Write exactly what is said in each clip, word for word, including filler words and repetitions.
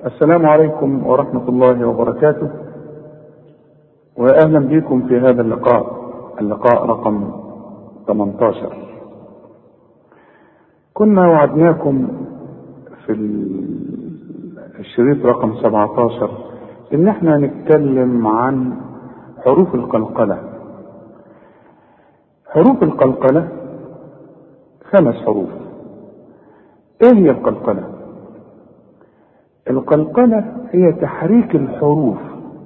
السلام عليكم ورحمة الله وبركاته، وأهلا بكم في هذا اللقاء اللقاء رقم ثمانية عشر. كنا وعدناكم في الشريط رقم سبعة عشر ان احنا نتكلم عن حروف القلقلة. حروف القلقلة خمس حروف. ايه هي القلقلة؟ القلقلة هي تحريك الحروف،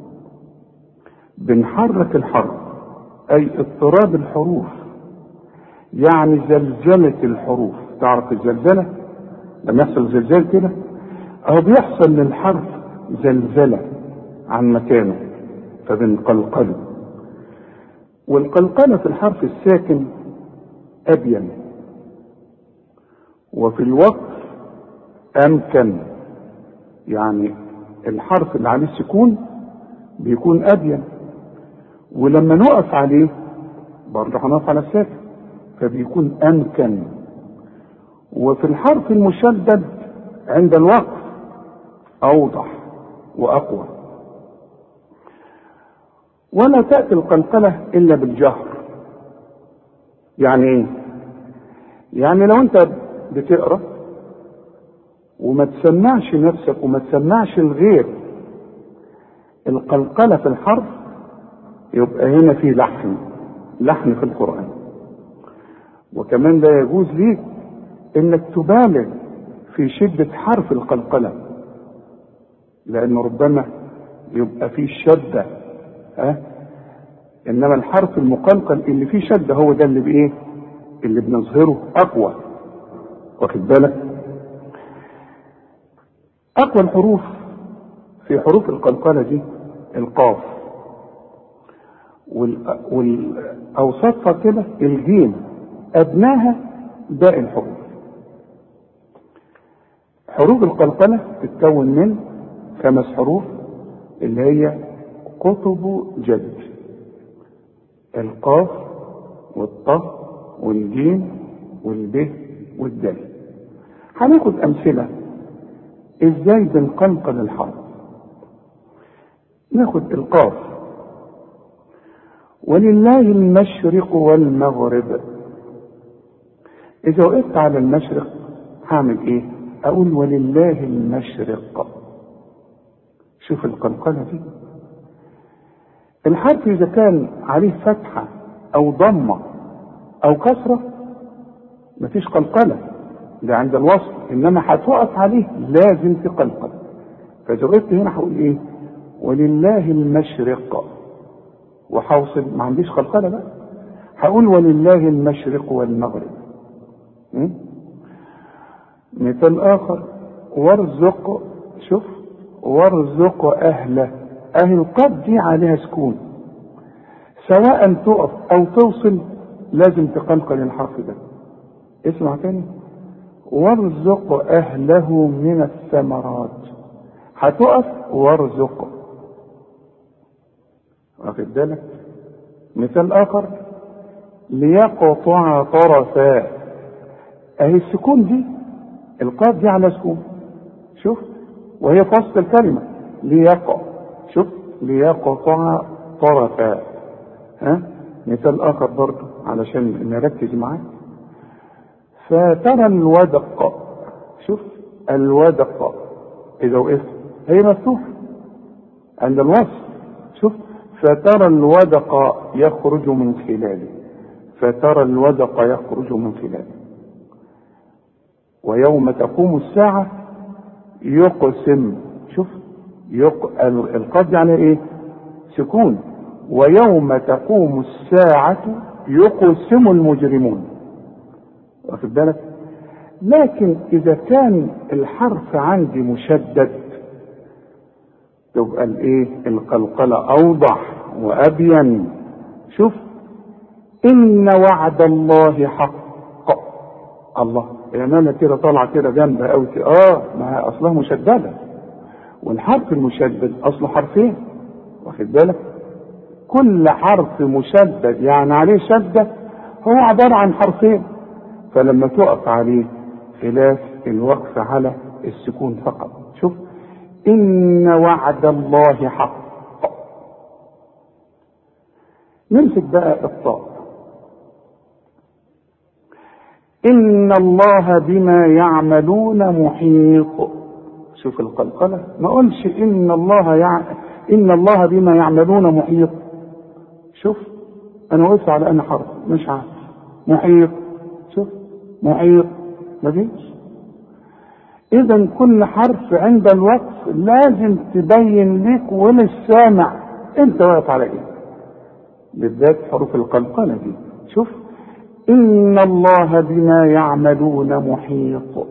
بنحرك الحرف اي اضطراب الحروف، يعني زلزلة الحروف. تعرف الزلزلة لما يحصل زلزال كده اهو بيحصل للحرف زلزلة عن مكانه فبنقلقله. والقلقلة في الحرف الساكن ابين، وفي الوقف امكن، يعني الحرف اللي عليه السكون بيكون ابين، ولما نقف عليه برضه هنقف على الساكن فبيكون امكن. وفي الحرف المشدد عند الوقف اوضح واقوى. ولا تأتي القلقلة الا بالجهر. يعني ايه؟ يعني لو انت بتقرأ وما تسمعش نفسك وما تسمعش الغير القلقلة في الحرف، يبقى هنا في لحن لحن في القرآن. وكمان لا يجوز ليك انك تبالغ في شدة حرف القلقلة، لان ربما يبقى فيه شدة، ها؟ انما الحرف المقلقل اللي فيه شدة هو ده اللي بايه اللي بنظهره اقوى. واخد بالك؟ اقوى الحروف في حروف القلقلة دي القاف، والاوسطها كده الجيم، ادناها باقي الحروف. حروف القلقلة تتكون من خمس حروف اللي هي قطب جد: القاف والطاء والجيم والب والدال. هناخد امثله ازاي بنقلقل الحرف. ناخد القاف: ولله المشرق والمغرب. اذا وقفت على المشرق هعمل ايه؟ اقول ولله المشرق. شوف القلقلة دي. الحرف اذا كان عليه فتحة او ضمة او كسرة مفيش قلقلة، ده عند الوصل، انما هتقف عليه لازم تقلقل. فاذا وقفت هنا هقول ايه؟ ولله المشرق، وحوصل ما عنديش قلقلة بقى، هقول ولله المشرق والمغرب. م? مثال اخر: وارزق. شوف، وارزق اهله. اهل القاف دي عليها سكون، سواء تقف او توصل لازم تقلقل الحرف ده. اسمع تاني: وارزق اهله من الثمرات. هتقف وارزق. واخد بالك؟ مثال اخر: ليقطع طرفا. اهي السكون دي القاف دي على سكون، شوف، وهي في وسط الكلمه ليقع. شوف، ليقطع طرفا. ها؟ مثال اخر برضه علشان نركز معاه: فترى الودق. شوف، الودق اذا وقفت هي مفتوحه عند الوصل. شوف، فترى الودق يخرج من خلاله. فترى الودق يخرج من خلاله. ويوم تقوم الساعة يقسم. شوف، يق... القاف يعني ايه؟ سكون. ويوم تقوم الساعة يقسم المجرمون. واخد بالك؟ لكن اذا كان الحرف عندي مشدد تبقى الايه القلقلة اوضح وابين. شوف، ان وعد الله حق. الله، الامانه كده طالعه كده جنبها قوي كده. اه ما هي اصلها مشدده، والحرف المشدد اصله حرفين. واخد بالك؟ كل حرف مشدد يعني عليه شده هو عباره عن حرفين، فلما تقف عليه خلاف الوقف على السكون فقط. شوف، إن وعد الله حق. نمسك بقى الطاء. إن الله بما يعملون محيط. شوف القلقلة، ما قلش إن الله يع... إن الله بما يعملون محيط. شوف أنا وقفت على أنا حرف مش عارف. محيط، شوف محيط مفيش. إذا كل حرف عند الوقف لازم تبين لك وللسامع أنت واقف على إيه، بالذات حروف القلقلة دي. شوف إن الله بما يعملون محيط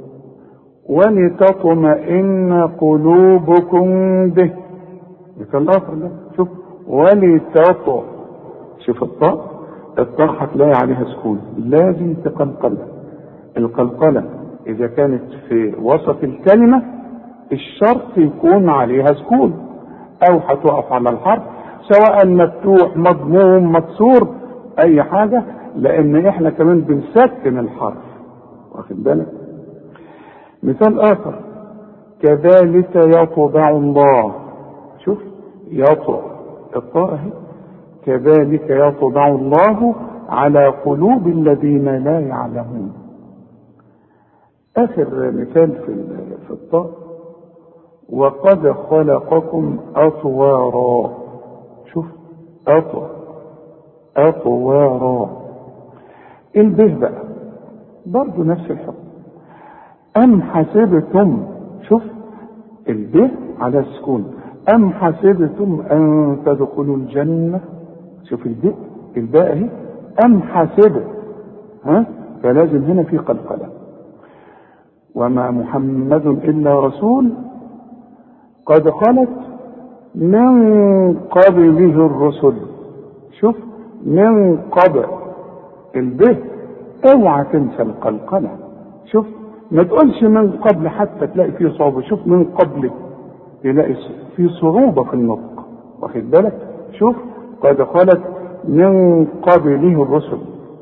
ولتطمئن قلوبكم به. مثل الآخر ده، شوف ولتطمئن. شوف الطاء، الطاء هتلاقي عليها سكون، لازم تقلقلها. القلقلة إذا كانت في وسط الكلمة الشرط يكون عليها سكون، أو هتقف على الحرف سواء مفتوح مضموم مكسور أي حاجة، لأن إحنا كمان بنسكن الحرف، واخد بالك. مثال آخر، كذلك يطبع الله. شوف يطبع، الطاء اهي، كذلك يطبع الله على قلوب الذين لا يعلمون. آخر مثال في في الطاء، وقد خلقكم أطوارا. شوف أطوار أطوارا. البه بقى برضو نفس الحكم. أم حسبتم، شوف البه على السكون، أم حسبتم أن تدخلوا الجنة. شوف الباء الباء اهي، أم حسب، ها، فلازم هنا في قلقلة. وما محمد إلا رسول قد خلت من قبله الرسل. شوف من قبل البه، اوعى تنسى القلقلة. شوف ما تقولش من قبل حتى تلاقي فيه صعوبة. شوف من قبل تلاقي فيه صعوبة في النطق، واخد بالك. شوف قد خلت من قبله الرسل.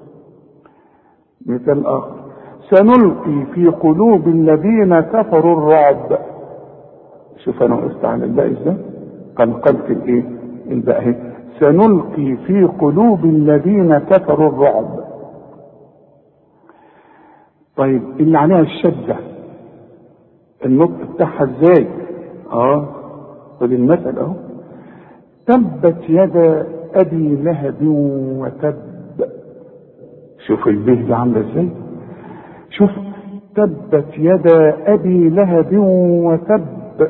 مثال آخر، سنلقي في قلوب الذين كفروا الرعب. شوف انا وقفت على الباء ازاي، قلقلت الايه الباء اهي، سنلقي في قلوب الذين كفروا الرعب. طيب اللي عليها الشدة النطق بتاعها ازاي؟ اه خد المثل اهو، تبت يدا ابي لهب وتب. شوف البه دي عامله ازاي، شوف تبت يدا ابي لهب وتب.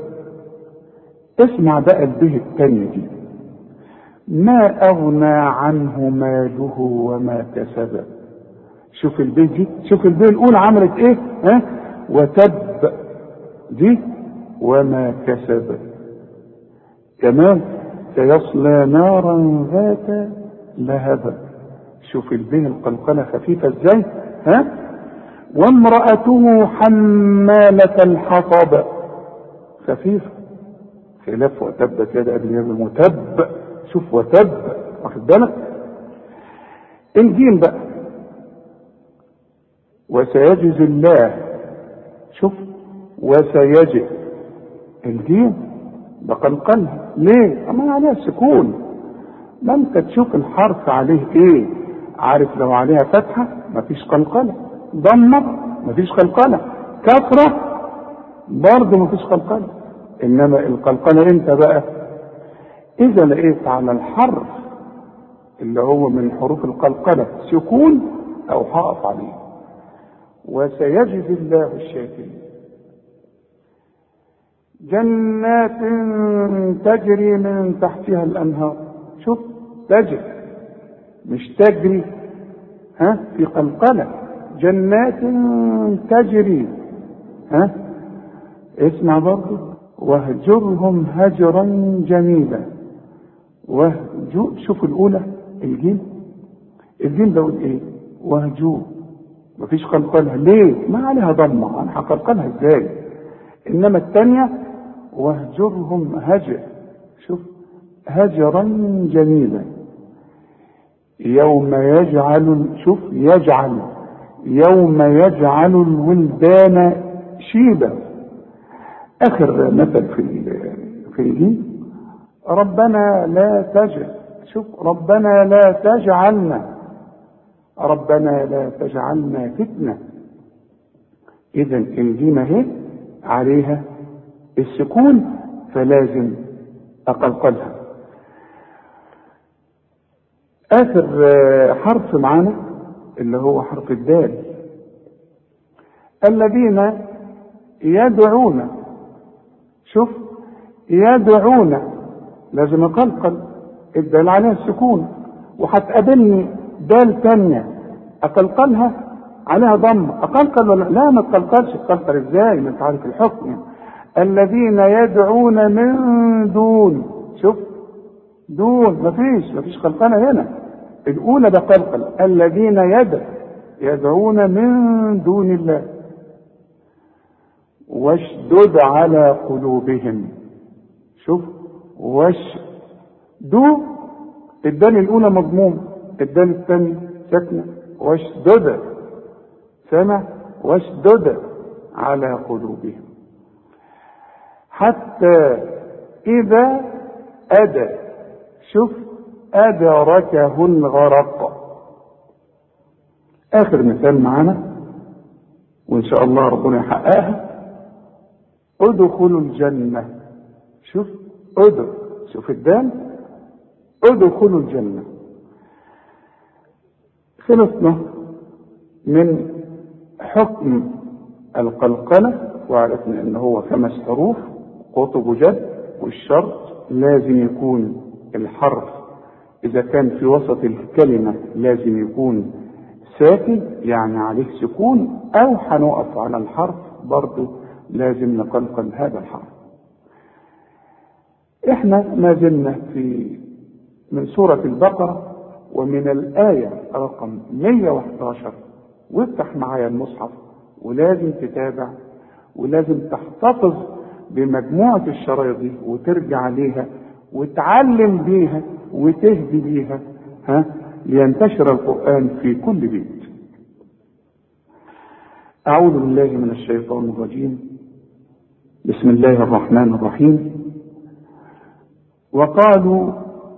اسمع بقى البه الثانيه دي، ما اغنى عنه ماله وما كسب. شوف البه دي، شوف البه الاولى عملت ايه، ها، وتب دي وما كسب. كمان سيصلى نارا ذات لهب. شوف البه القلقلة خفيفة ازاي، ها، وامرأته حمالة الحطب. خفيفة، خلاف وتبت يد ابي لهب وتب. شوف وتب، واخد بالك. الجيم بقى، وسيجزي الله. شوف وسيجزي، الجيم بقلقلها ليه؟ اما عليها سكون. ما انت تشوف الحرف عليه ايه، عارف لو عليها فتحة مفيش قلقلة، ضمة مفيش قلقلة، كسرة برضه مفيش قلقلة. انما القلقلة انت بقى اذا لقيت على الحرف اللي هو من حروف القلقلة سكون او هقف عليه. وسيجزي الله الشاكرين. جنات تجري من تحتها الانهار. شوف تجري مش تجري، ها، في قلقلة. جنات تجري، ها، اسمع برضه، واهجرهم هجرا جميلا. وهجو، شوف الاولى الجيم، الجيم ده يقول ايه، وهجو مفيش قلقلها ليه؟ ما عليها ضمه، انا هقلقلها ازاي؟ انما الثانيه واهجرهم هجر. شوف هجرا جميلا. يوم يجعل، شوف يجعل، يوم يجعل الولدان شيبا. اخر مثل في في الدين، ربنا لا تجعل، شوف ربنا لا تجعلنا، ربنا لا تجعلنا فتنة. اذا الجيم اهي عليها السكون فلازم اقلقلها. اخر حرف معانا اللي هو حرف الدال، الذين يدعون، شوف يدعون لازم اقلقل الدال عليها السكون، وهتقابلني دال تانية اقلقلها عليها ضم، اقلقل ولا لا؟ ما تقلقلش. تقلقل ازاي؟ ما انت عارف الحكم. الذين يدعون من دون، شوف دون مفيش مفيش قلقلة هنا، الاولى ده قلقل. الذين يد يدعون من دون الله واشدد على قلوبهم، شوف وش دو الدال الاولى مضموم، الدال الثانيه ساكنه، واشدد سمع واشدد على قلوبهم حتى اذا ادى، شوف ادركه الغرق. اخر مثال معانا وان شاء الله ربنا يحققها، ادخلوا الجنة، شوف ادخل، شوف الدال ادخلوا الجنة. خلصنا من حكم القلقلة وعرفنا ان هو خمس حروف قطب جد، والشرط لازم يكون الحرف اذا كان في وسط الكلمة لازم يكون ساكن يعني عليه سكون، او هنقف على الحرف برضه لازم نقلقل هذا الحرف. احنا ما زلنا في من سورة البقرة ومن الآية رقم مية وأحد عشر، وافتح معايا المصحف ولازم تتابع ولازم تحتفظ بمجموعة الشرايط دي وترجع ليها وتعلم بيها وتهدي بيها، ها لينتشر القرآن في كل بيت. أعوذ بالله من الشيطان الرجيم، بسم الله الرحمن الرحيم. وقالوا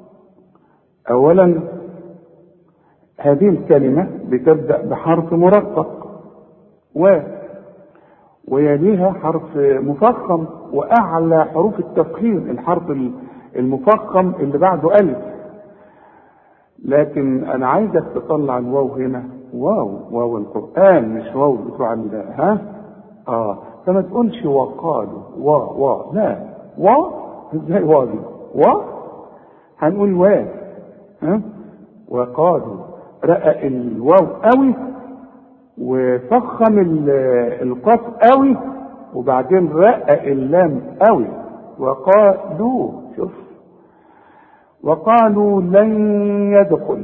أولا هذه الكلمة بتبدأ بحرف مرقق و ويليها حرف مفخم، وأعلى حروف التفخيم الحرف المفخم اللي بعده ألف، لكن أنا عايزك تطلع الواو هنا واو، واو القرآن مش واو بتوع ها اه فما تقولش وقالوا وا وا لا وا ازاي وا دي وا هنقول وا ها وقالوا رقق الواو قوي وفخم القاف قوي وبعدين رقق اللام قوي. وقالوا شوف وقالوا لن يدخل،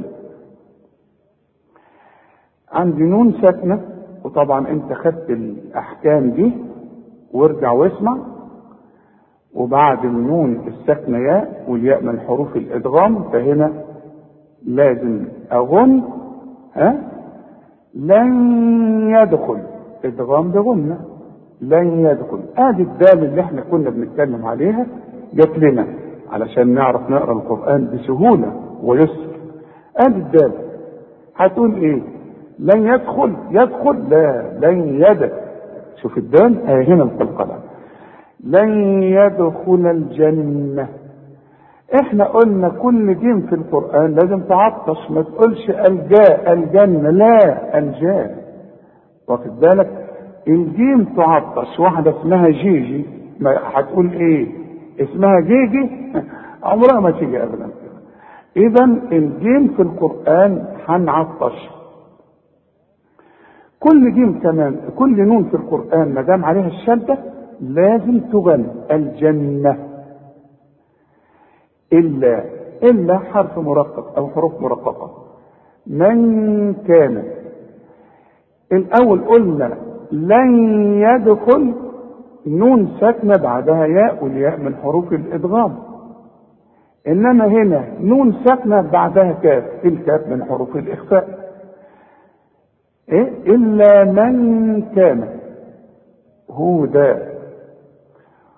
عندي نون ساكنه، وطبعا انت خدت الاحكام دي وارجع واسمع. وبعد النون الساكنه ياء، والياء من حروف الادغام، فهنا لازم اغن ها لن يدخل ادغام بغنه لن يدخل. ادي الدال اللي احنا كنا بنتكلم عليها جت لنا علشان نعرف نقرا القران بسهوله ويسر. ادي الدال هتقول ايه؟ لن يدخل يدخل لا لن يد، شوف الدال اهي هنا القلقله لن يدخل الجنه. احنا قلنا كل جيم في القرآن لازم تعطش، ما تقولش الجاء الجنة، لا الجاء، واخد بالك؟ الجيم تعطش، واحدة اسمها جيجي ما هتقول ايه؟ اسمها جيجي عمرها ما تيجي ابدا. اذا الجيم في القرآن هنعطش. كل جيم كمان كل نون في القرآن ما دام عليها الشدة لازم تغن. الجنة إلا إلا حرف مرقق أو حروف مرققة. من كان الأول قلنا لن يدخل نون ساكنة بعدها ياء، والياء من حروف الإدغام. إنما هنا نون ساكنة بعدها كاف، الكاف من حروف الإخفاء. إيه؟ إلا من كان هدى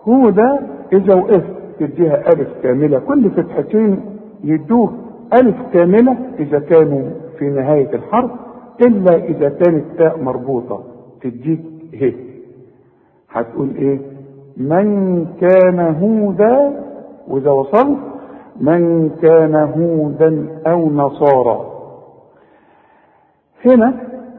هدى اذا وقفت تديها الف كامله، كل فتحتين يدوك الف كامله اذا كانوا في نهايه الحرف، الا اذا كانت تاء مربوطه تديك ه. هتقول ايه؟ من كان هودا، واذا وصلت من كان هودا او نصارى. هنا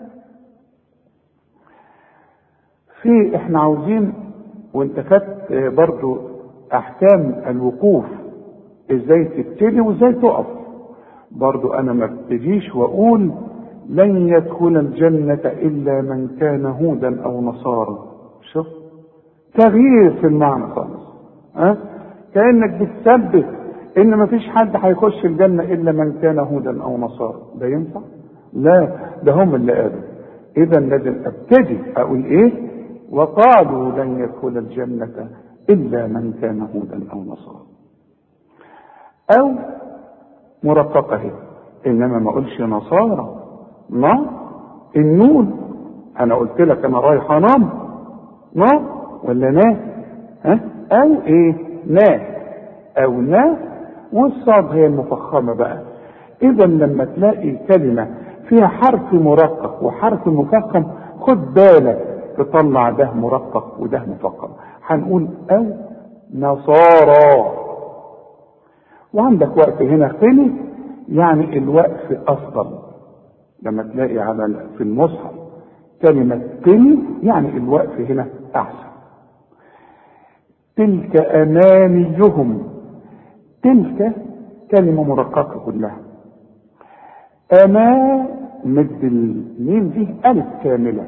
في احنا عاوزين، وانت خدت برضو احكام الوقوف ازاي تبتدي وازاي تقف، برضو انا ما ابتديش واقول لن يدخل الجنة الا من كان هودا او نصارى. شوف تغيير في المعنى خالص، ها؟ كأنك بتثبت ان ما فيش حد هيخش الجنة الا من كان هودا او نصارى. ده ينفع؟ لا، ده هم اللي قالوا. اذا لازم ابتدي اقول ايه؟ وقالوا لن يدخل الجنة الا من كان هودا او نصارى، او مرققة هي، انما ما اقولش نصارى. ما النون انا قلت لك انا رايح انام، ما ولا نا، ها؟ او ايه؟ نا او نا، والصاد هي المفخمة بقى. اذا لما تلاقي كلمة فيها حرف مرقق وحرف مفخم، خد بالك تطلع ده مرقق وده مفخم. هنقول او نصارى. وعندك وقف هنا قلي، يعني الوقف افضل. لما تلاقي على في المصحف كلمة قلي يعني الوقف هنا احسن. تلك امانيهم، تلك كلمة مرققة كلها. اما مد الميم دي الف كاملة،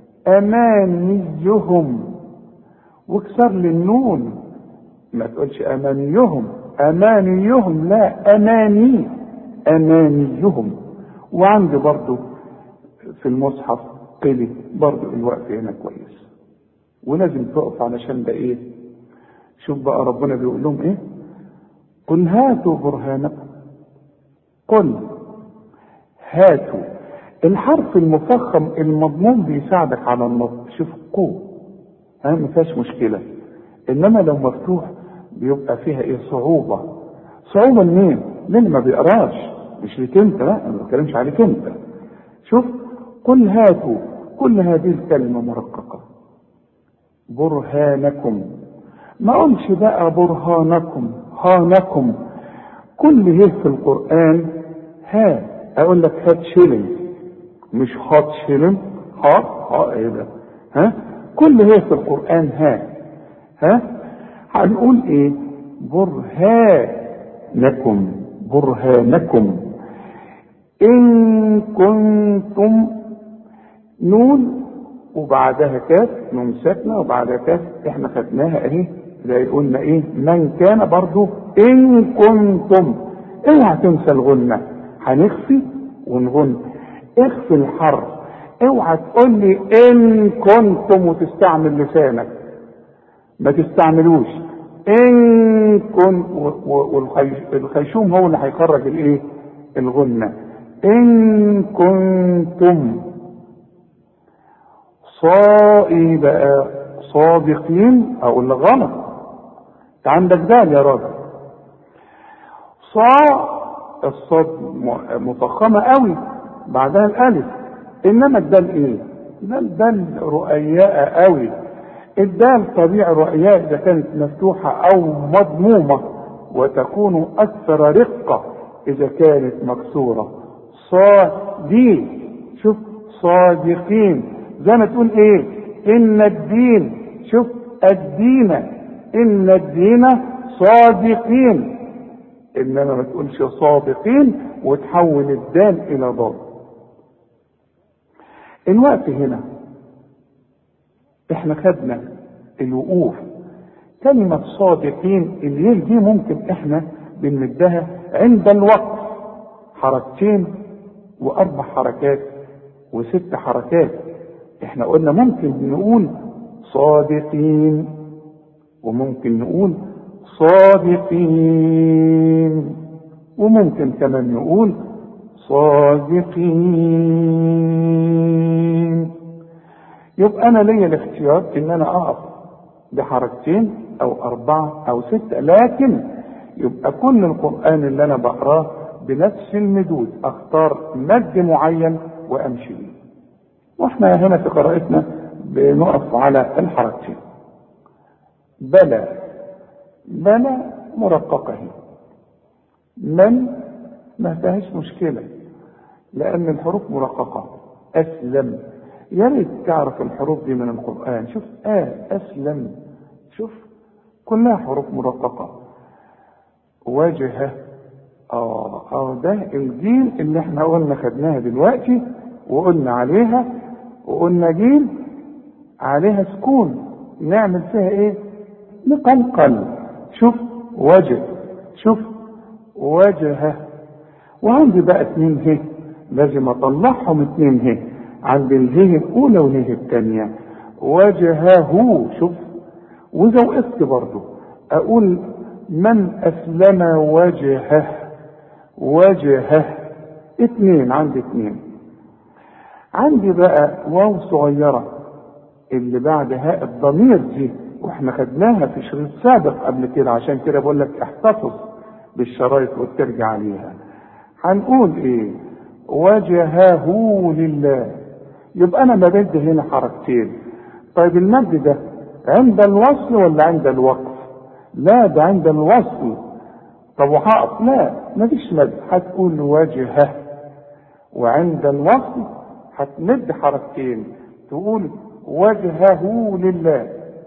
امانيهم، واكسر للنون، ما تقولش امانيهم امانيهم، لا اماني امانيهم. وعندي برضو في المصحف قلي برضو الوقف هنا كويس، ولازم تقف علشان ده ايه؟ شوف بقى ربنا بيقول لهم ايه؟ قل هاتوا برهانكم، قل هاتوا. الحرف المفخم المضموم بيساعدك على النطق. شوف قو، ها، ما فيهاش مشكله. انما لو مفتوح بيبقى فيها ايه؟ صعوبه. صعوبه لمين؟ للي ما بيقراش، مش ليك انت، لا انا ما بتكلمش عليك انت. شوف قل هاتوا، كل هذه الكلمه مرققه. برهانكم، ما قلش بقى برهانكم هانكم. كل هي في القران ها، اقول لك هات شيلن، مش هات شيلن، ها ها ايه ده؟ ها، كل هي في القران ها. ها هنقول ايه؟ برهانكم، برهانكم ان كنتم. نون وبعدها كاف، نون ساكنه وبعدها كاف، احنا خدناها اهي زي قلنا ايه؟ من كان برضو ان كنتم. اوعى تنسى الغنه، هنخفي ونغن. اخفي الحرف، اوعى تقول لي ان كنتم وتستعمل لسانك، ما تستعملوش. ان كنت، والخيشوم هو اللي هيخرج الايه؟ الغنه. ان كنتم صائي بقى صادقين، اقول لك غلط، انت عندك دال يا راجل. صا الصاد مفخمه قوي بعدها الالف، انما الدال ايه؟ دال دال رؤياء قوي. الدال طبيعي رؤياء اذا كانت مفتوحه او مضمومه، وتكون اكثر رقه اذا كانت مكسوره. صادي، شوف صادقين، زي ما تقول ايه؟ ان الدين، شوف الدين، ان الدين صادقين، انما ما تقولش صادقين وتحول الدال الى ضاد. الوقت هنا احنا خدنا الوقوف. كلمة صادقين اللي دي ممكن احنا بنمدها عند الوقف حركتين واربع حركات وست حركات. احنا قلنا ممكن نقول صادقين، وممكن نقول صادقين، وممكن كمان نقول صادقين. يبقى انا ليا الاختيار ان انا اقف بحركتين او اربعة او ستة، لكن يبقى كل القرآن اللي انا بقراه بنفس المدود، اختار مد معين وامشي بيه. واحنا هنا في قراءتنا بنقف على الحركتين. بلى، بلى مرققة هي. من ما فيهاش مشكلة لأن الحروف مرققة. أسلم، يا ريت تعرف الحروف دي من القرآن. شوف آه أسلم، شوف كلها حروف مرققة. وجهه، اه اه ده الجيل اللي احنا قلنا خدناها دلوقتي وقلنا عليها، وقلنا جيل عليها سكون نعمل فيها ايه؟ نقلقل. شوف وجه، شوف وجهه. وعندي بقى اتنين هي لازم اطلعهم اتنين هي، عند الهي الاولى والهي الثانيه. وجهه، شوف. واذا وقفت برضه اقول من اسلم وجهه، وجهه اتنين، عندي اتنين. عندي بقى واو صغيره اللي بعد هاء الضمير دي، واحنا خدناها في شريط سابق قبل كده، عشان كده بقول لك احتفظ بالشرايط وترجع عليها. هنقول ايه؟ وجهه لله. يبقى انا بمد هنا حركتين. طيب المد ده عند الوصل ولا عند الوقف؟ لا، ده عند الوصل. طب وهقف؟ لا، مفيش مد، هتقول وجهه. وعند الوصل هتمد حركتين، تقول وجهه لله.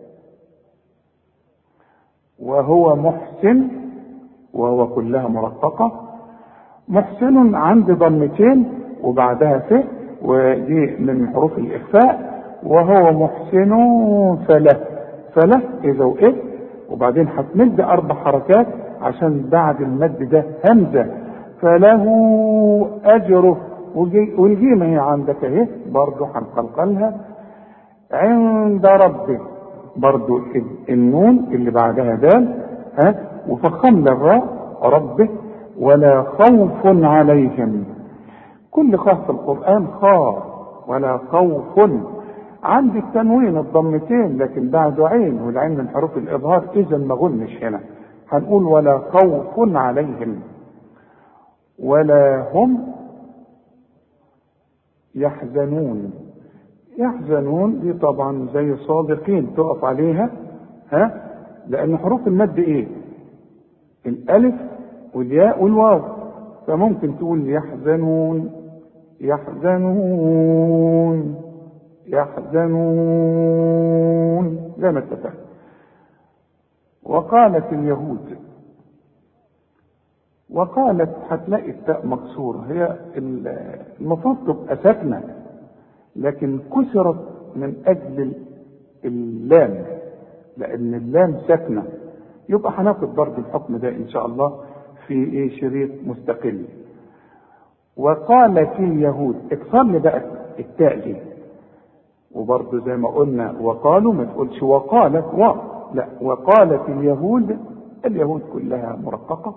وهو محسن، وهو كلها مرققة. محسن عندي ضمتين وبعدها ف، ودي من حروف الإخفاء. وهو محسن فله، فله إذا وقفت وبعدين هتمد أربع حركات عشان بعد المد ده همزة. فله أجره، والجيم هي عندك اهي برضه هنقلقلها. عند ربه برضه النون اللي بعدها دال، ها، وفخمنا الراء ربه. ولا خوف عليهم، كل خاء في القرآن خاء، ولا خوف. عندي التنوين الضمتين لكن بعده عين، والعين من حروف الإظهار، إذا ما غنش هنا. هنقول ولا خوف عليهم. ولا هم يحزنون. يحزنون دي طبعا زي صادقين تقف عليها، ها، لأن حروف المد إيه؟ الألف والياء والواو، فممكن تقول يحزنون، يحزنون، يحزنون زي ما اتفقنا. وقالت اليهود، وقالت هتلاقي التاء مكسورة، هي المفروض تبقى ساكنة لكن كسرت من أجل اللام، لأن اللام ساكنة. يبقى هناخد برضه الحكم ده إن شاء الله في إيه شريط مستقل. وقالت اليهود، اكسر لي بقى التاء دي. وبرضه زي ما قلنا وقالوا، ما تقولش وقالت و، لا، وقالت اليهود. اليهود كلها مرققة.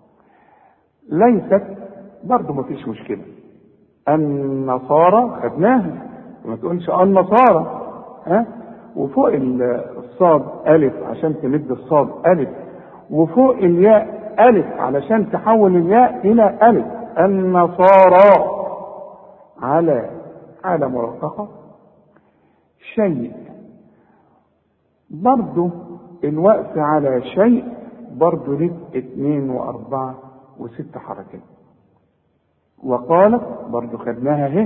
ليست برضه ما فيش مشكلة. النصارى خدناها، ما تقولش النصارى، ها. وفوق الصاد ألف عشان تمد الصاد ألف، وفوق الياء ألف علشان تحول الياء إلى ألف. النصارى على على مرققة. شيء برضو الوقف على شيء برضو لك اثنين واربعة وست حركات. وقالت برضو خدناها اهي.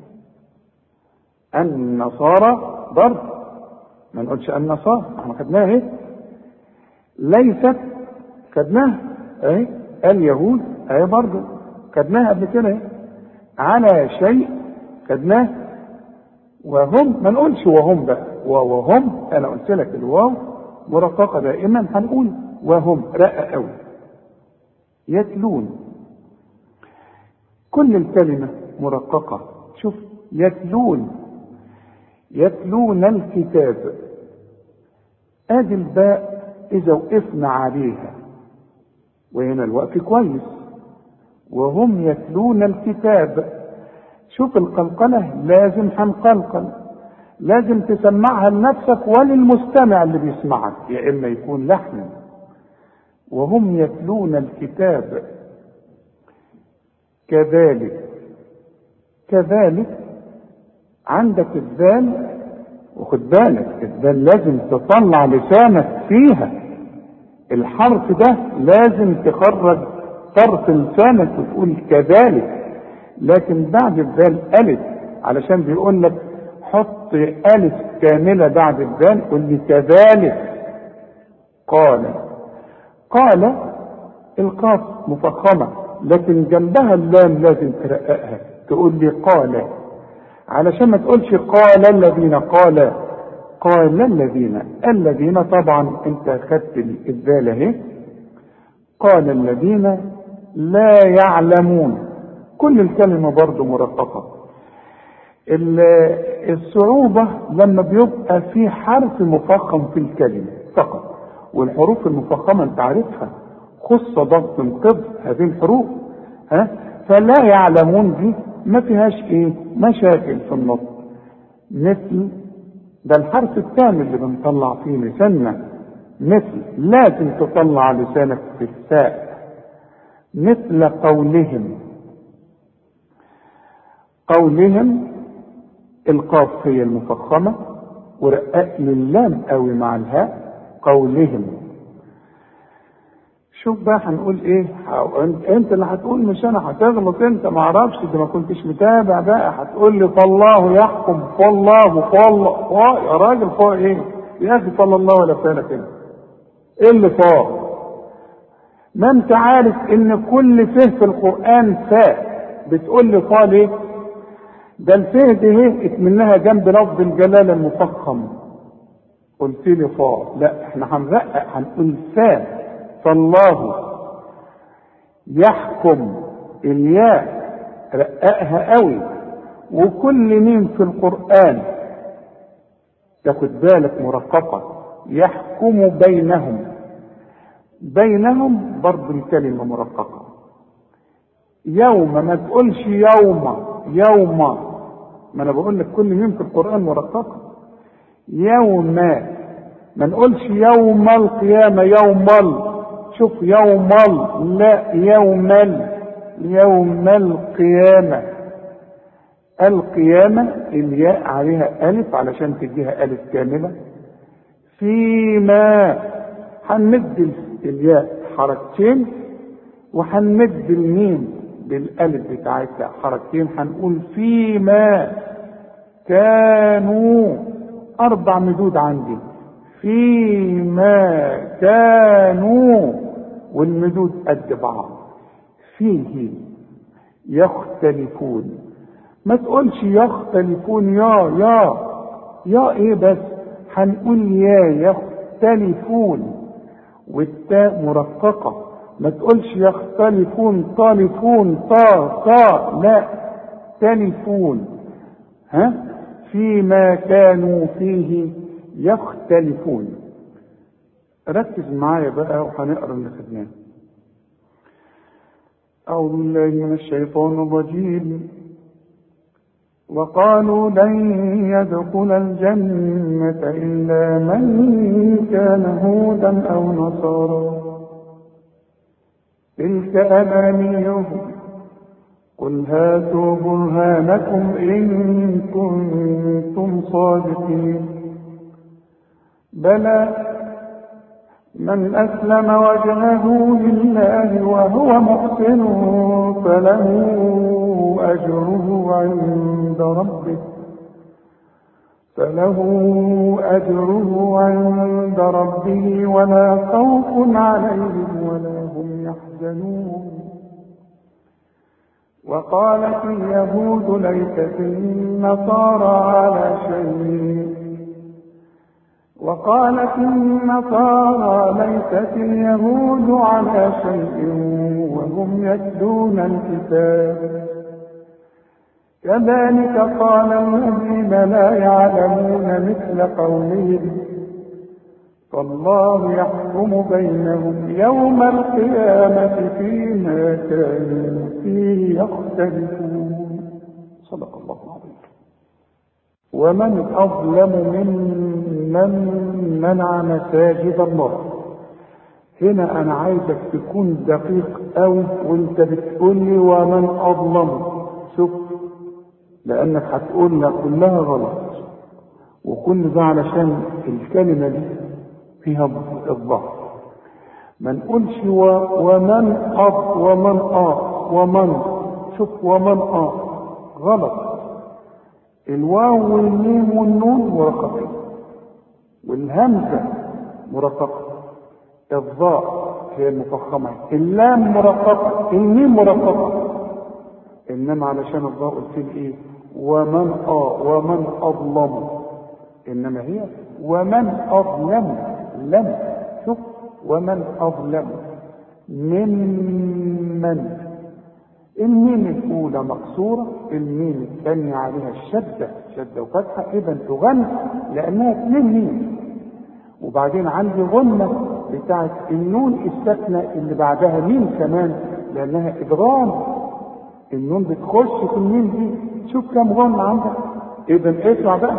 النصارى برضو ما نقولش النصارى، احنا خدناها اهي. ليست خدناها اهي. اليهود اهي برضو خدناها قبل كده اهي. على شيء خدناه. وهم ما نقولش وهم بقى، وهم انا قلت لك الواو مرققه دائما، هنقول وهم رقه قوي. يتلون، كل الكلمه مرققه. شوف يتلون، يتلون الكتاب. ادي الباء اذا وقفنا عليها، وهنا الوقف كويس. وهم يتلون الكتاب. شوف القلقلة لازم هنقلقل، لازم تسمعها لنفسك وللمستمع اللي بيسمعك، يا اما يكون لحن. وهم يتلون الكتاب كذلك. كذلك عندك الذال، وخد بالك الذال لازم تطلع لسانك فيها، الحرف ده لازم تخرج طرف لسانك وتقول كذلك. لكن بعد الذال ألف، علشان بيقول لك حط ألف كاملة بعد الذال، قل لي كذلك قال. قال القاف مفخمة، لكن جنبها اللام لازم ترققها، تقول لي قال، علشان ما تقولش قال الذين، قال قال الذين. الذين طبعا انت خدت الذال اهي. قال الذين لا يعلمون، كل الكلمة برضو مرققة. الصعوبة لما بيبقى في حرف مفخم في الكلمة فقط، والحروف المفخمة انت عارفها خص ضغط قبل هذه الحروف، ها فلا يعلمون دي ما فيهاش ايه مشاكل في النطق. مثل ده الحرف الثاني اللي بنطلع فيه لساننا، مثل لازم تطلع لسانك في الثاء. مثل قولهم. قولهم القاف هي المفخمة ورقق للام قوي مع الهاء. قولهم. شوف بقى هنقول ايه، انت اللي هتقول مش انا، هتغلط انت، ما اعرفش ده ما كنتش متابع بقى، هتقول لي فالله يحكم، فالله فالله يا راجل فوق ايه يا اخي، صلى الله ولا فعل كده، ايه اللي فوق؟ ما انت عارف ان كل فه في القرآن فاء، بتقول لي فا ليه؟ ده الفه دي هي منها جنب لفظ الجلالة المفخم، قلت لي فا، لا احنا هنرقق هنقول فاء. فالله يحكم، الياء رققها قوي. وكل ميم في القرآن تاخد بالك مرققة. يحكم بينهم، بينهم برضو الكلمة مرققة. يوم ما تقولش يوم، يوم ما انا بقول لك كل ميم في القرآن مرققة. يوم ما نقولش يوم القيامة، يوم ال، شوف يوم ال، لا يوم ال، يوم القيامة. القيامة الياء عليها ألف علشان تديها ألف كاملة. فيما هنمد الياء حركتين، وهنمد الميم بالألف بتاعتها حركتين، هنقول فيما كانوا. أربع مدود عندي، فيما كانوا، والمدود قد بعض. فيه يختلفون، ما تقولش يختلفون يا يا يا ايه بس، هنقول يا يختلفون، والتاء مرققة. ما تقولش يختلفون طالفون طا طا، لا تلفون. ها فيما كانوا فيه يختلفون. ركز معايا بقى وهنقرا اللي خدناه. أعوذ بالله من الشيطان الرجيم. وقالوا لن يدخل الجنة إلا من كان هودا أو نصارى تلك أمانيهم قل هاتوا برهانكم إن كنتم صادقين. بلى من أسلم وجهه لله وهو محسن فله أجره عند ربه فله أجره عند ربه ولا خوف عليهم ولا هم يحزنون. وقالت اليهود ليست النصارى على شيء وقالت النصارى ليست اليهود على شيء وهم يتلون الكتاب كذلك قال الذين لا يعلمون مثل قولهم فالله يحكم بينهم يوم القيامة فيما كانوا فيه يختلفون. صدق الله العظيم. ومن أظلم ممن منع مساجد الله. هنا أنا عايزك تكون دقيق أوي وأنت بتقول لي ومن أظلم. شوف، لأنك هتقول لك كلها غلط، وكل ده علشان الكلمة دي فيها الضعف. ما نقولش ومن أض ومن آ ومن. شوف، ومن آ غلط. الواو والميم والنون مرققين، والهمزة مرققة، الضاء هي المفخمة، اللام مرققة، الميم مرققة. إنما علشان الضاء قلت لي إيه؟ ومن آ ومن أظلم. إنما هي ومن أظلم لم. شوف، ومن أظلم ممن. الميم الأولى مقصورة، الميم الثانية عليها الشدة، شدة وفتحة، إذا تغن لأنها اثنين ميم. وبعدين عندي غنة بتاعت النون الساكنة اللي بعدها ميم كمان لأنها إدغام. النون بتخش في الميم دي. شوف كم غنة عندك. إذا اسمع بقى،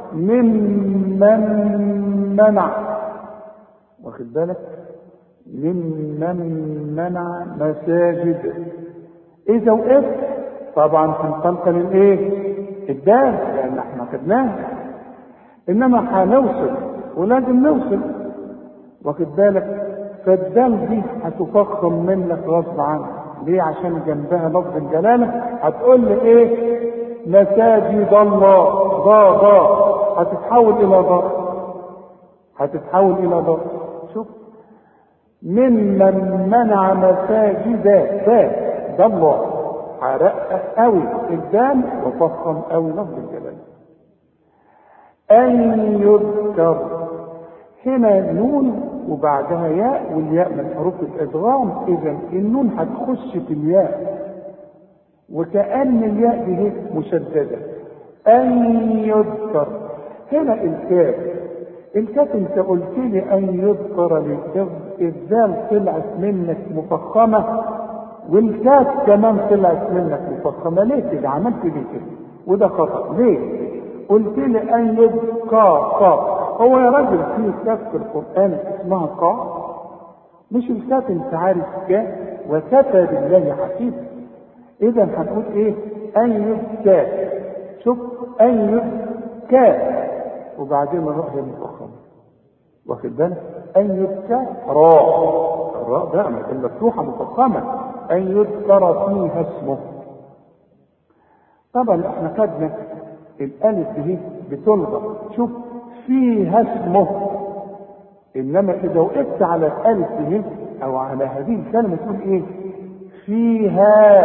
ممن منع، واخد بالك؟ ممن منع مساجد. إذا وقفت طبعا هنقلقل الإيه؟ الدال، لأن احنا خدناها. إنما هنوصل ولازم نوصل، واخد بالك؟ فالدال دي هتفخم منك غصب عنك. ليه؟ عشان جنبها لفظ الجلالة. هتقول لي إيه؟ مساجد الله. ضا ضا هتتحول إلى ضا، هتتحول إلى ضا. شوف، ممن منع مساجد ذا ده الله. هرقق قوي الدال وفخم قوي لفظ الجلالة. أن يذكر، هنا نون وبعدها ياء، والياء من حروف الإدغام. إذا النون هتخش في الياء، وكأن الياء دي مشددة. أن يذكر. هنا الكاف، الكاف انت قلت لي أن يذكر لي، الذال طلعت منك مفخمة، والكاف كمان طلعت منك مفخمة. ليه كده؟ عملت ليه كده؟ وده خطأ. ليه؟ قلت لي أن يذكر قا. هو يا راجل في كاف في القرآن اسمها قا؟ مش الكاف انت عارف كا وكفى بالله حسيبا. إذا هنقول إيه؟ أن يذكر. شوف، أن يذكر وبعدين الراء هي مفخمة، واخد بالك؟ أن يذكر راء، الراء ده المفتوحة مفخمة. أن يذكر فيها اسمه. طبعا احنا خدنا الألف دي بتلغى. شوف، فيها اسمه. إنما إذا وقفت على الألف دي أو على هذه الكلمة تقول إيه؟ فيها.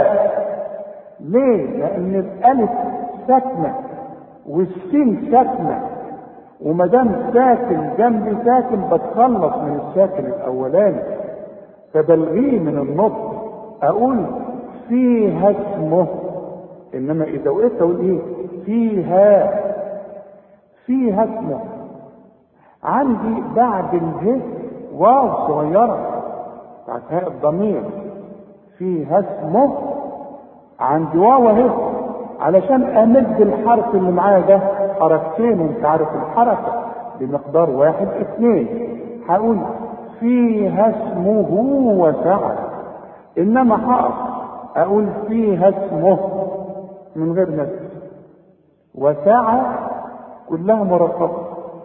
ليه؟ لأن الألف ساكنة والسين ساكنة، وما دام ساكن جنب ساكن بتخلص من الساكن الأولاني، فبلغيه من النطق. أقول فيها اسمه. إنما إذا وقفت أقول إيه؟ فيها. فيها اسمه. عندي بعد اله واو صغيرة بتاعت هاء الضمير، فيها اسمه. عندي واو اهي علشان امد الحرف اللي معايا ده حركتين، وانت عارف الحركة بمقدار واحد اثنين. هقول فيها اسمه وسعى. انما هقف اقول فيها اسمه من غير مد. وسعى كلها مرققة.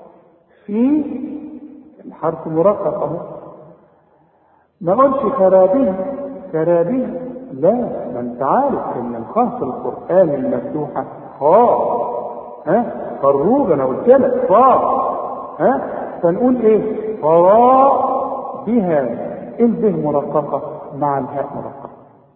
في الحرف مرقق اهو. ما اقولش خرابيه خرابيه، لا، ما انت عارف ان الخاء في القرآن المفتوحة خاء، ها خروج. انا قلت لك خاء، ها فنقول ايه؟ خراء بها. البه مرققة مع الهاء مرققة.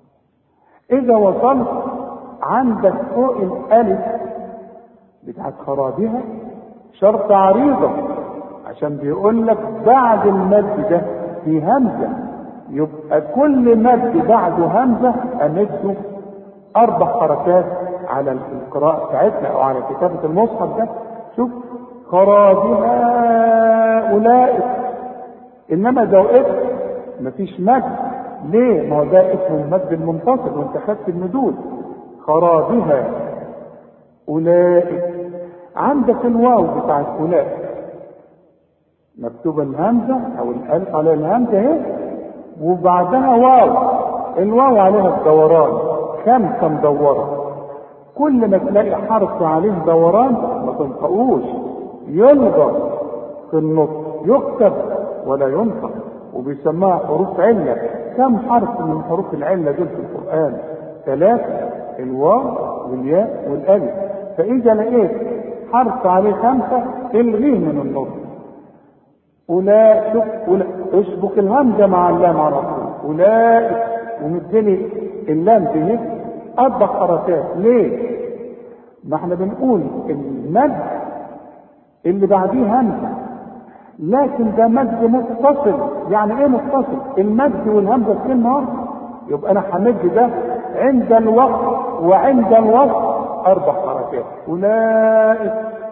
اذا وصلت عندك فوق الالف بتاعت خرابها شرط عريضة، عشان بيقول لك بعد المد ده في همزة، يبقى كل مد بعده همزة امده اربع حركات على القراءة بتاعتنا او على كتابة المصحف ده. شوف، خرابها اولئك. انما اذا وقفت مفيش مد. ليه؟ ما هو ده اسمه المد المنفصل وانت خدت المدود. خرابها اولئك. عندك الواو بتاعت أولئك مكتوب الهمزة أو الألف على الهمزة اهي، وبعدها واو، الواو عليها الدوران خمسة مدورة. كل ما تلاقي حرف عليه دوران ما تنطقوش، يلغى في النطق، يكتب ولا ينطق، وبيسموها حروف علة. كم حرف من حروف العلة دول في القرآن؟ ثلاثة، الواو والياء والألف. فإذا لقيت حرف عليه خمسة الغيه من النطق. أولئك، شوف اشبك الهمزة مع اللام على طول، أولئك، ومديني اللام دي أربع حركات. ليه؟ ما احنا بنقول المد اللي بعديه همزة، لكن ده مد متصل. يعني ايه متصل؟ المد والهمزة في كلمة واحدة، يبقى انا همد ده عند الوقت وعند الوقت اربع حركات. أولئك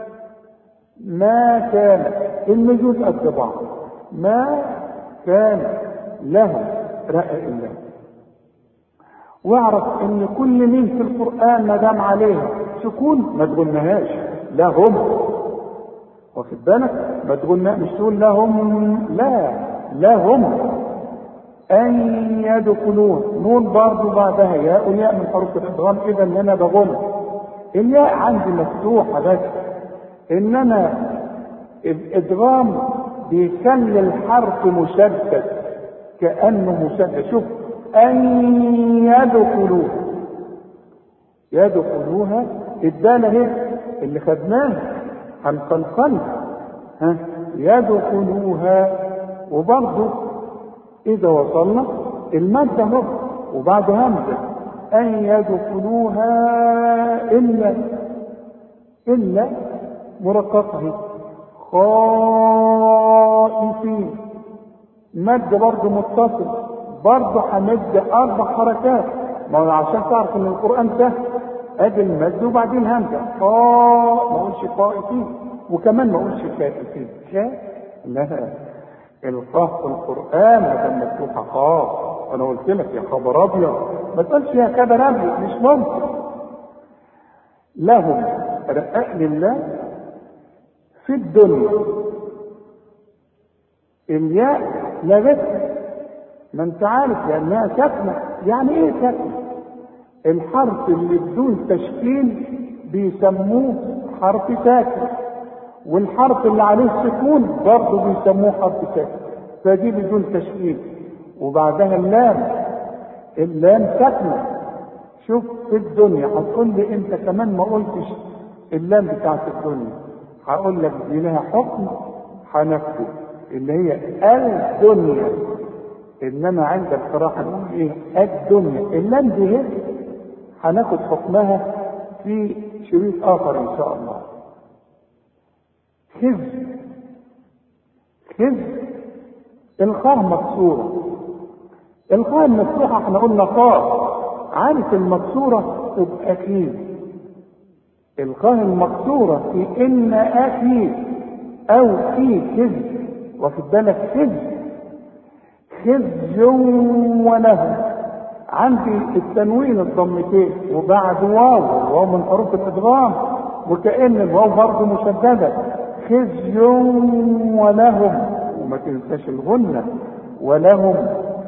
ما كان، النجوز قد بعض، ما كان لهم رأى الله. واعرف ان كل مين في القرآن ما دام عليها سكون ما تقولناهاش لهم، واخد بالك؟ ما تقولنا مش تقول لهم، لا، لهم ان يدخلون، نون برضه بعدها ياء، والياء من حروف الادغام. اذا هنا بقول الياء عندي مفتوحه بس، انما الادغام بيخلي الحرف مشدد كانه مشدد. شوف ان يدخلوا، يدخلوها الداله اهي اللي خدناها هنقلقلها، ها يدخلوها. وبرضه اذا وصلنا الماده اهو وبعد همزه ان يدخلوها الا الا مرققه خائفين، مد برضه متصل، برضه همد اربع حركات. ما هو عشان تعرف ان القران ده ادي المد وبعدين همزه خاء، ما اقولش خائفين، وكمان ما اقولش خائفين، خاء لا، الخاء في القران ما كان مفتوحه خاء. انا قلت لك يا خبر ابيض، ما تقولش يا خبر ابيض، مش ممكن. لهم رقاق لله في الدنيا، الياء لغتها، ما انت عارف لانها ساكنه. يعني ايه ساكنه؟ الحرف اللي بدون تشكيل بيسموه حرف ساكن، والحرف اللي عليه سكون برضه بيسموه حرف ساكن. فدي بدون تشكيل، وبعدها اللام، اللام ساكنه. شوف في الدنيا، هتقول لي انت كمان ما قلتش اللام بتاعت الدنيا، هقول لك دي لها حكم هنكتب اللي هي الدنيا، انما عند القراءه نقول ايه؟ الدنيا. اللام دي هناخد حكمها في شريط اخر ان شاء الله. خذ، خذ الخاء مكسوره، الخاء المفتوحه احنا قلنا خاء، عارف المكسوره تبقى خير. الخاء المكسوره في ان اخي او في خذ، واخد بالك؟ خذ، خذ وله، عندي التنوين الضمتين وبعد واو، واو من حروف الادغام، وكأن الواو برضه مشدده. خزي ولهم، وما تنساش الغنه ولهم.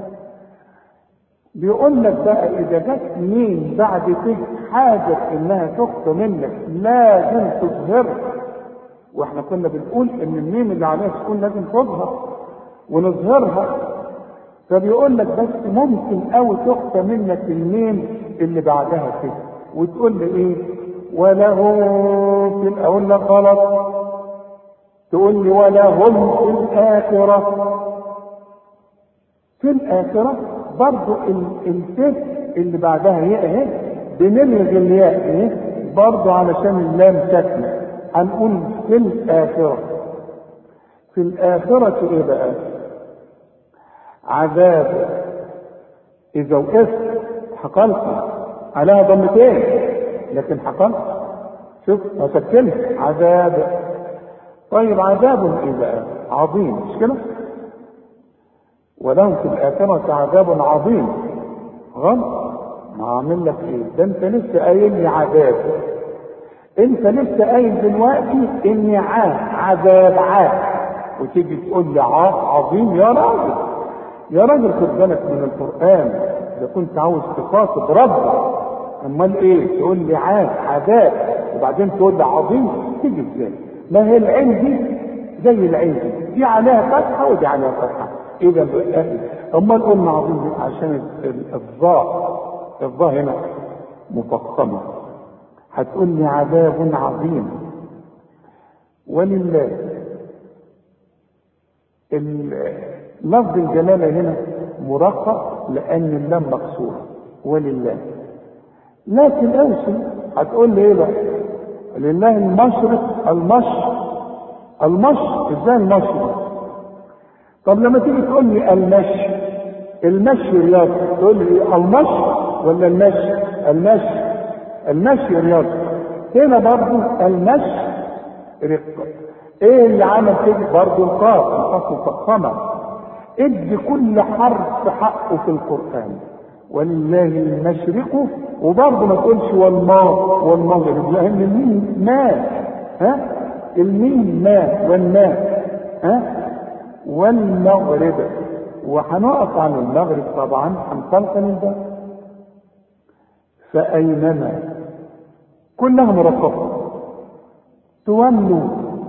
بيقول لك بقى اذا جت مين بعد كده حاجه انها تخطى منك لازم تظهر، واحنا كنا بنقول ان الميم اللي عليها سكون لازم تظهر ونظهرها. فبيقول لك بس ممكن قوي تخطى منك الميم اللي بعدها كده وتقول لي ايه؟ ولهم في، اقول لك غلط، تقول لي ولهم في الاخره. في الاخره برضو الف اللي بعدها هي اهي بنلغي الياء اهي برضو علشان اللام ساكنه، هنقول في الاخره. في الاخره ايه بقى؟ عذاب. اذا وقفت حقلت عليها ضمتين لكن حقلت، شوف هسكنها عذاب. طيب عذاب ايه بقى؟ عظيم، مش كده؟ ولهم في الاخره عذاب عظيم. غلط، ما عامل لك ايه؟ ده انت لسه قايل لي عذاب. انت لسه قايل دلوقتي اني عاد عذاب عاد، وتيجي تقول لي عاد عظيم؟ يا راجل يا راجل خد بالك من القرآن، اذا كنت عاوز تخاطب ربك. امال ايه تقول لي عاد عذاب وبعدين تقول لي عظيم؟ تيجي ازاي؟ ما هي العين دي زي العين دي، دي عليها فتحه ودي عليها فتحه. اذا امال قلنا عظيم عشان الظاء الظاء هنا مفخمه. هتقول لي عذاب عظيم، ولله لفظ الجلاله هنا مرقق لان اللام مكسوره ولله. لكن اوصل هتقول لي ايه بقى؟ لله المشرق المشرق المشرق ازاي المشرق؟ طب لما تيجي تقول لي المشي المشي رياضه، تقول لي المشي ولا المشي؟ المشي المشي رياضه. هنا برضه المشي رقه. ايه اللي عمل كده؟ برضه القاف القاف مفخمه. ادي كل حرف حقه في القران. ولله المشرق، وبرضه ما تقولش والماء والمغرب، لان الميم ما ها الميم ما والماء ها والمغرب. وهنقف عن المغرب طبعا هنقلقل الباب. فأينما كلها مرققة. تولوا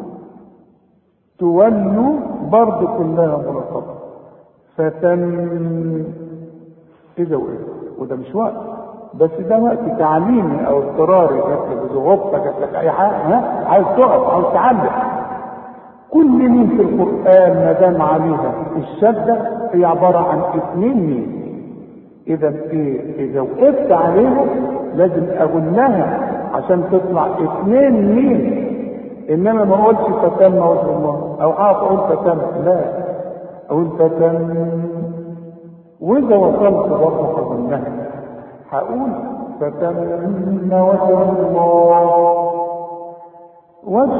تولوا برضه كلها مرققة. فتن كده وايه، وده مش وقت بس ده وقت تعليمي او اضطراري، جات لك زغبطه جات لك اي حاجه ها عايز تقف عايز تعلم. كل مين في القران ما دام عليها الشده هي عباره عن اثنين مين. اذا ايه؟ اذا وقفت عليها لازم اغنها عشان تطلع اثنين مين. انما ما اقولش فتن وجه الله او اقول فتن، لا اقول فتن. واذا وصلت برضه هغنها هقول فتن وجه الله. وجه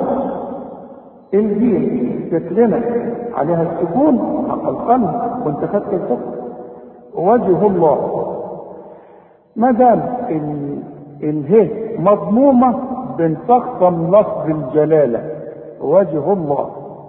الجيم تكلمة عليها السكون حق القلب وانت خدت الحكم. وجه الله ما دام اله مضمومه بنفخم لفظ الجلاله وجه الله.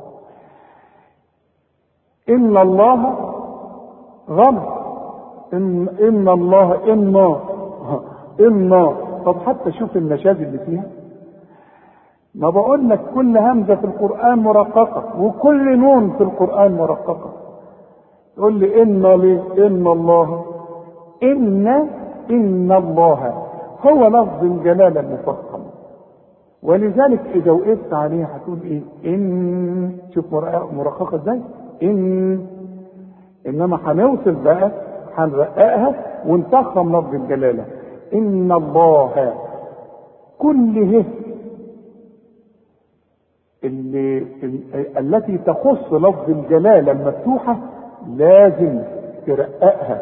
ان الله غم ان ان الله انا انا. طب حتى شوف النشاز اللي فيها. ما بقول لك كل همزه في القران مرققه وكل نون في القران مرققه. تقول لي ان ليه؟ ان الله ان ان الله هو لفظ الجلاله المفخم. ولذلك اذا وقفت عليها هتقول ايه؟ ان. شوف مرققه ازاي؟ ان. انما هنوصل بقى هنرققها ونفخم لفظ الجلاله. ان الله كله اللي التي تخص لفظ الجلاله المفتوحه لازم ترققها.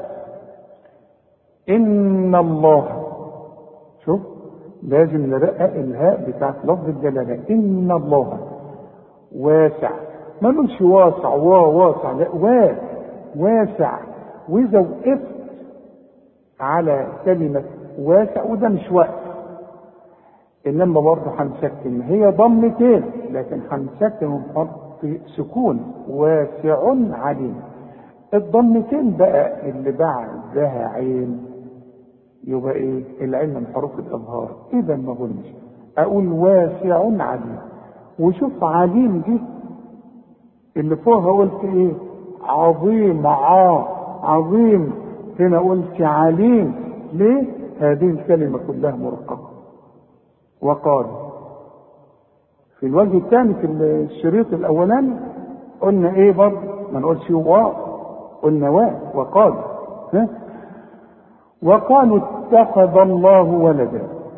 ان الله شوف لازم نرقق الهاء بتاعت لفظ الجلاله. ان الله واسع. ما نقولش واسع وا واسع، لا وا واسع. واذا وقفت على كلمه واسع وده مش وقت، انما برضه هنسكن. هي ضمتين لكن هنسكن ونحط سكون. واسع عليم. الضمتين بقى اللي بعدها عين يبقى ايه؟ العين من حروف الاظهار. اذا ما قلناش اقول واسع عليم. وشوف عليم دي اللي فوقها قلت ايه؟ عظيم ع عظيم. هنا قلت عليم. ليه؟ هذه الكلمه كلها مرققه. وقال في الوجه الثاني في الشريط الاولاني قلنا ايه برضه؟ ما نقولش وا، قلنا وا. وقال ها وقالوا اتخذ الله ولدا.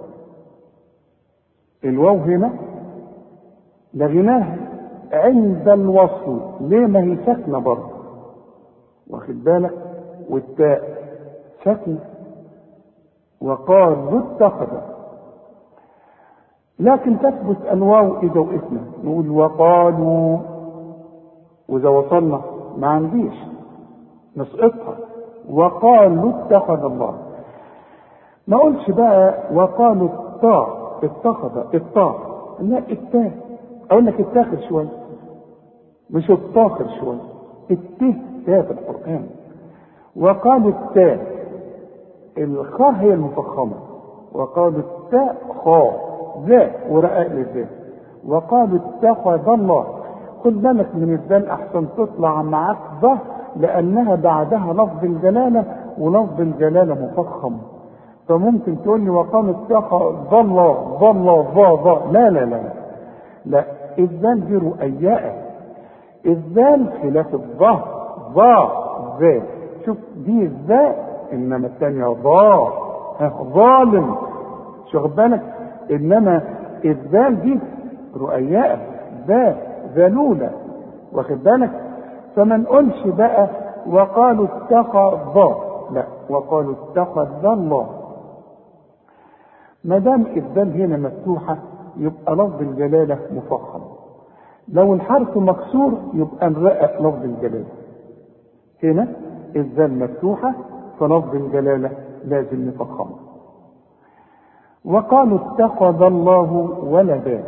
الواو هنا لغناها عند الوصل. ليه؟ ما هي ساكنه برضه، واخد بالك؟ والتاء ساكنه. وقالوا اتخذ، لكن تثبت الواو اذا وقفنا نقول وقالوا. واذا وصلنا ما عنديش نسقطها. وقالوا اتخذ الله. ما قلش بقى وقالوا الطاء اتخذ الطاء، لا التاء، اقول لك التاخر شويه مش الطاخر شويه، الته تاء في القران. وقالوا التاء، الخاء هي المفخمه، وقالوا التاء خاء ذا ورقاق للذات. وقالوا اتخذ الله، خد بالك من الذال احسن تطلع معاك ظه، لانها بعدها لفظ الجلاله، ولفظ الجلاله مفخم، فممكن تقول لي وقالوا اتخذ الله ظل ظا ظا، لا لا لا لا، الذال دي رؤياء، الذال خلاف الظه ظا ذا، شوف دي الذاء، انما الثانيه ظا ظالم، شوف بالك، انما الذال دي رؤياء ذا ذلوله، واخد بالك. فما نقولش بقى وقالوا اتخذ، لا، وقالوا اتخذ الله. ما دام الذال هنا مفتوحه يبقى لفظ الجلاله مفخم، لو الحرف مكسور يبقى نرقق لفظ الجلاله. هنا الذال مفتوحه فلفظ الجلاله لازم نفخمه. وقالوا اتخذ الله ولدا،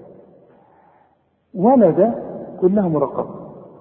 ولدا كلها مرقبه،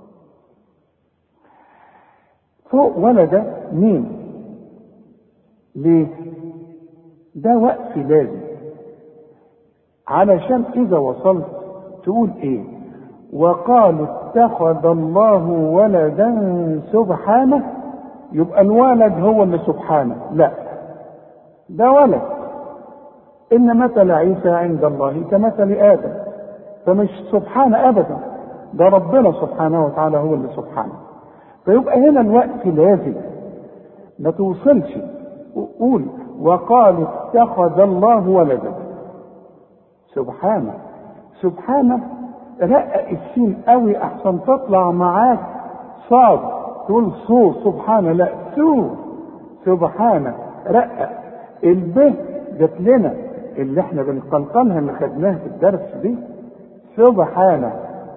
فوق ولدا مين؟ ليه؟ ده وقف لازم، علشان اذا وصلت تقول ايه؟ وقالوا اتخذ الله ولدا سبحانه، يبقى الولد هو اللي سبحانه، لا، ده ولد، ان مثل عيسى عند الله كمثل ادم، فمش سبحانه ابدا، ده ربنا سبحانه وتعالى هو اللي سبحانه. فيبقى هنا الوقت لازم، ما توصلش قول وقالوا اتخذ الله ولدا سبحانه. سبحانه رقق السين قوي احسن تطلع معاك صاد، تقول صو سبحانه، لا سو سبحانه، رقق الب جت لنا اللي احنا بنقلقلها اللي خدناها في الدرس دي سبحانه.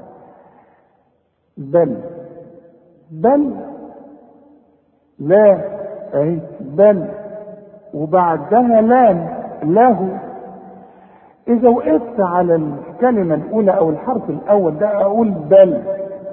بل بل لا اهي بل وبعدها لام له. اذا وقفت على الكلمه الاولى او الحرف الاول ده اقول بل،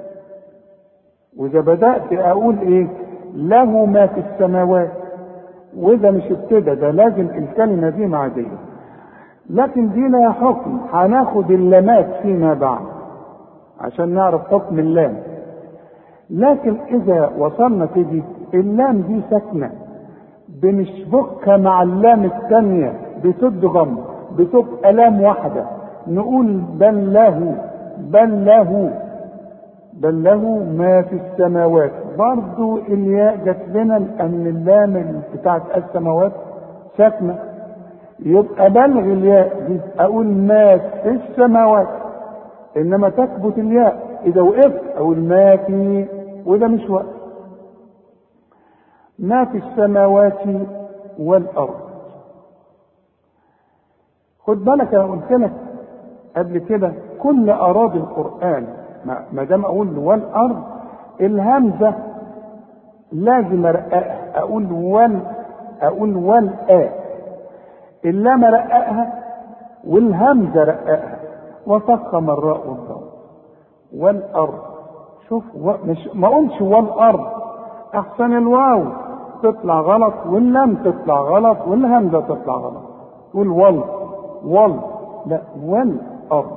واذا بدات اقول ايه؟ له ما في السماوات، واذا مش ابتدى ده لازم الكلمه دي معديه، لكن دي لها حكم، هناخد اللامات فيما بعد عشان نعرف حكم اللام. لكن اذا وصلنا في دي اللام دي ساكنه بنشبكها مع اللام الثانيه بتدغم، بتبقى لام واحده، نقول بل له بل له بل له ما في السماوات. برضو الياء جت لنا لان اللام بتاعت السماوات ساكنه، يبقى بلغ الياء دي اقول ما في السماوات، انما تثبت الياء اذا وقفت اقول ما في، وده مش وقت. ما في السماوات والارض، خد بالك انا قلت لك قبل كده كل اراضي القران ما دام اقول والارض الهمزه لازم ارققها، اقول وال اقول والآ، اللام رققها والهمزه رققها، وفخم الراء والضاد. والارض، شوف و... مش ما اقولش والارض، احسن الواو تطلع غلط واللام تطلع غلط والهمزه تطلع غلط، تقول وال وال، لا والارض.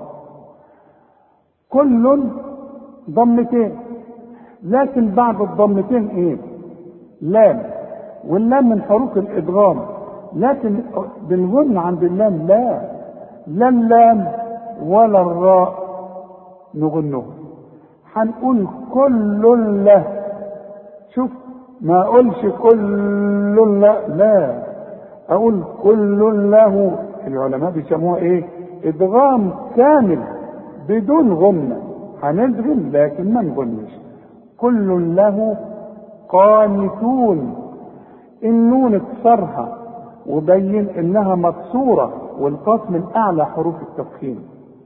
كل ضمتين، لكن بعد الضمتين ايه؟ لام، واللام من حروف الادغام، لكن بنقول عند اللام لا، لا اللام ولا الراء نغنه، هنقول كل له. شوف ما اقولش كل لا، لا اقول كل له. العلماء بيسموها ايه؟ ادغام كامل بدون غنة، هندغم لكن ما نغنش. كل له قانتون، النون اكسرها وبين انها مكسورة، والقاف من اعلى حروف التفخيم.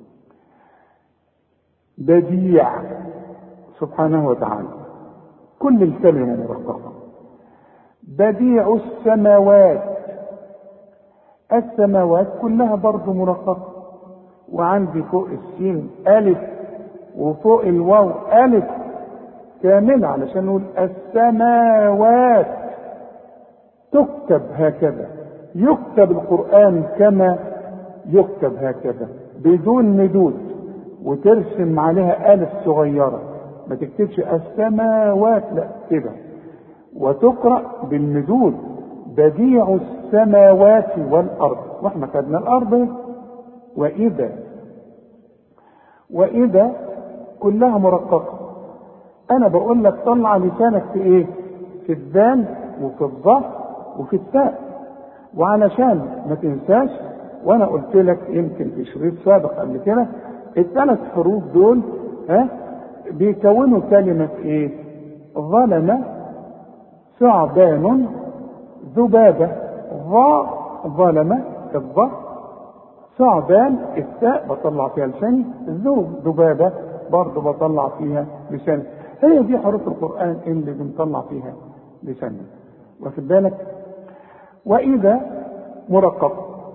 بديع سبحانه وتعالى، كل الكلمة مرققة. بديع السماوات، السماوات كلها برضه مرققة، وعندي فوق السين ألف وفوق الواو ألف كاملة علشان نقول السماوات تكتب هكذا. يكتب القرآن كما يكتب هكذا بدون مدود، وترسم عليها ألف صغيرة، ما تكتبش السماوات، لا كده. وتقرأ بالمدود بديع السماوات والأرض، واحنا خدنا الأرض. وإذا وإذا كلها مرققة. أنا بقول لك طلع لسانك في إيه؟ في الدال وفي الظهر وفي التاء. وعلشان ما تنساش، وأنا قلت لك يمكن في شريط سابق قبل كده، الثلاث حروف دول ها بيكونوا كلمة إيه؟ ظلم، ثعبان، ذبابة. ظا ظلم الظا، ثعبان التاء بطلع فيها لساني، ذو ذبابة برضه بطلع فيها لساني. هي دي حروف القرآن اللي بنطلع فيها لساني. واخد بالك؟ وإذا مرقق.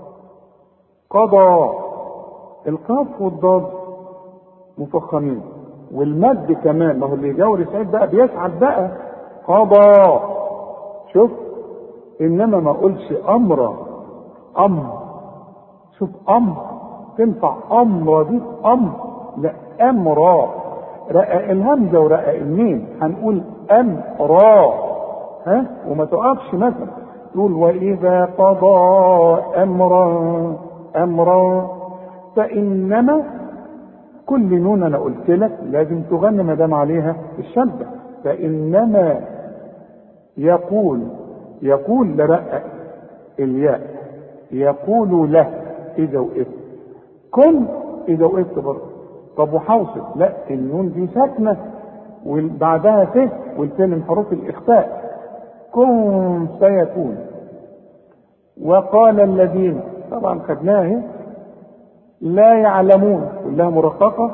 قضى، القاف والضاد مفخمين، والمد كمان. ما هو اللي يجاور سعيد بقى بيسعد بقى. قضى، شوف، انما ما اقولش امر امر. شوف امر تنفع امر دي امر، لا امرا. رقق الهمزه ورقق الميم، هنقول امرا ها. وما تقفش مثلا تقول واذا قضى امرا امرا. فانما كل نون انا قلت لك لازم تغني ما دام عليها الشده. فانما يقول، يقول لرقق الياء، يقول له اذا وقفت. كن اذا وقفت برضه. طب وحوصل، لا النون دي ساكنه وبعدها ت، والت من حروف الاخفاء. كن سيكون. وقال الذين، طبعا خدناها، لا يعلمون كلها مرققه.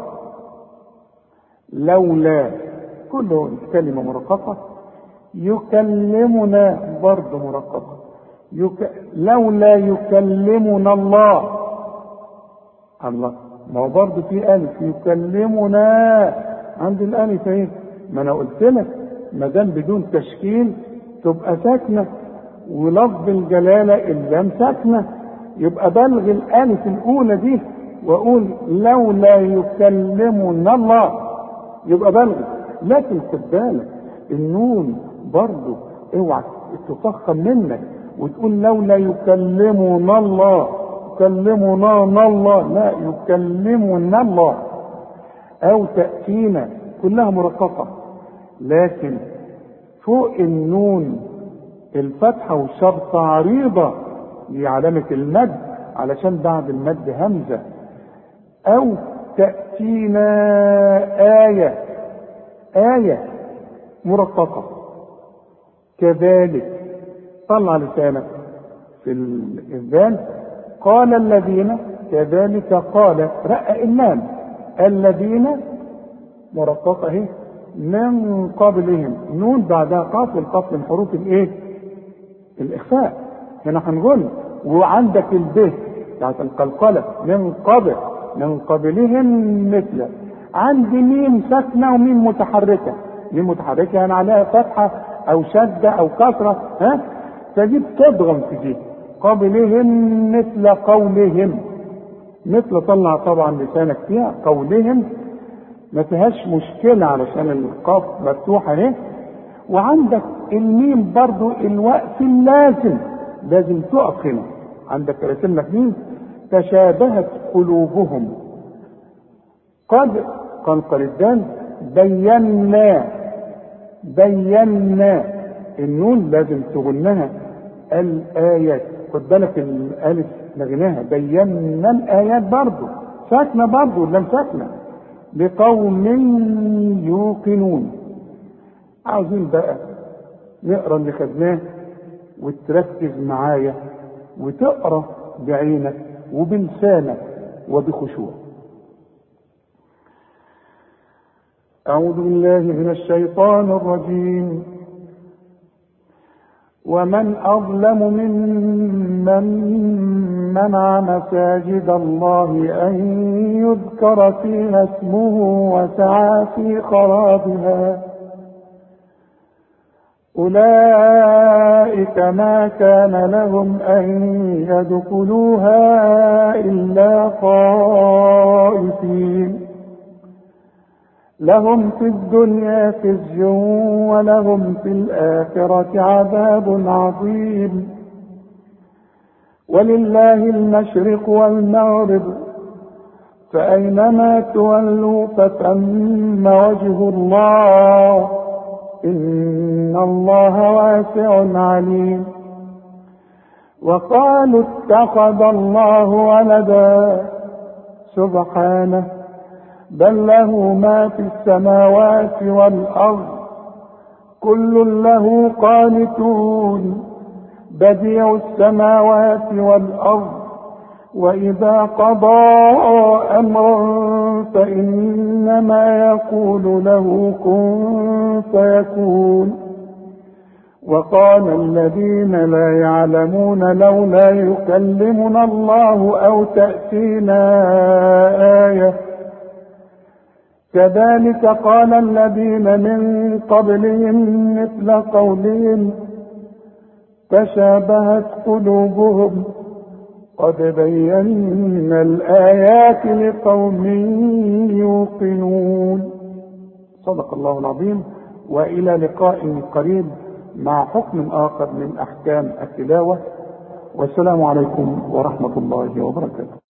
لولا كله كلمه مرققه. يكلمنا برضه مرققه. يك... لولا يكلمنا الله. الله، ما هو برضه في ألف. يكلمنا عند الألف اهي. ما أنا قلت لك ما دام بدون تشكيل تبقى ساكنة، ولفظ الجلالة اللام ساكنة، يبقى بلغ الألف الأولى دي وأقول لولا يكلمنا الله، يبقى بلغ. لكن خد بالك النون برضه اوعى تفخم منك وتقول لولا يكلمنا الله، يكلمنا الله، لا يكلمنا الله. او تأتينا كلها مرققة، لكن فوق النون الفتحة والشرطة عريضة لعلامة المد، علشان بعد المد همزة. او تأتينا آية، آية مرققة. كذلك طلع لسانك في الإذان. قال الذين، كذلك قال رقق اللام. الذين مرققة اهي. من قبلهم، نون بعدها قاف، والقاف من حروف الايه؟ الإخفاء. هنا هنقول وعندك الب بتاعت القلقلة. من قبل، من قبلهم مثل. عندي ميم ساكنة وميم متحركة. ميم متحركة يعني عليها فتحة أو شدة أو كسرة، ها؟ فدي بتضغم في دي. قبلهم مثل قولهم. مثل طلع طبعا لسانك فيها. قولهم ما فيهاش مشكلة علشان القاف مفتوحة اهي. وعندك الميم برضو الوقف اللازم، لازم تقف هنا. عندك رسم لك ميم. تشابهت قلوبهم. قد قنقل الدال. بينا، بينا النون لازم تغنها. الآيات، خد بالك الألف لغناها. بينا الآيات برضو ساكنة، برضو لم ساكنة. لقوم يوقنون. عاوزين بقى نقرا اللي خدناه وتركز معايا وتقرا بعينك وبلسانك وبخشوع. أعوذ بالله من الشيطان الرجيم. ومن أظلم ممن منع مساجد الله أن يذكر فيها اسمه وسعى في خرابها. أولئك ما كان لهم أن يدخلوها إلا خائفين، لهم في الدنيا خزي ولهم في الآخرة عذاب عظيم. ولله المشرق والمغرب، فأينما تولوا فثم وجه الله، إن الله واسع عليم. وقالوا اتخذ الله ولدا، سبحانه، بل له ما في السماوات والأرض، كل له قانتون، بديع السماوات والأرض، وإذا قضى أمرا فإنما يقول له كن فيكون. وقال الذين لا يعلمون لولا يكلمنا الله أو تأتينا آية، كذلك قال الذين من قبلهم مثل قولهم تشابهت قلوبهم، قد بينا الآيات لقوم يوقنون. صدق الله العظيم. وإلى لقاء قريب مع حكم آخر من أحكام التلاوة، والسلام عليكم ورحمة الله وبركاته.